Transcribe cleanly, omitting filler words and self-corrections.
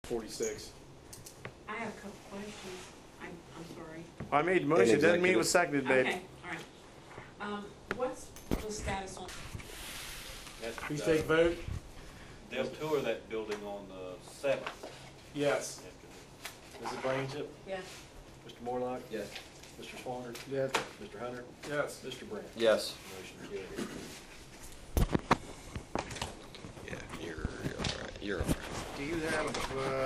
46. I have a couple questions. I'm sorry. I made the motion, doesn't mean it was seconded, babe. Okay, all right. What's the status on? Please take vote. They'll tour that building on the 7th. Yes. Mrs. Blankenship? Yes. Mr. Morlock? Yes. Mr. Swanger? Yes. Mr. Hunter? Yes. Mr. Brandt? Yes. Motion carried. Yeah, you're all right. You're all right. Do you have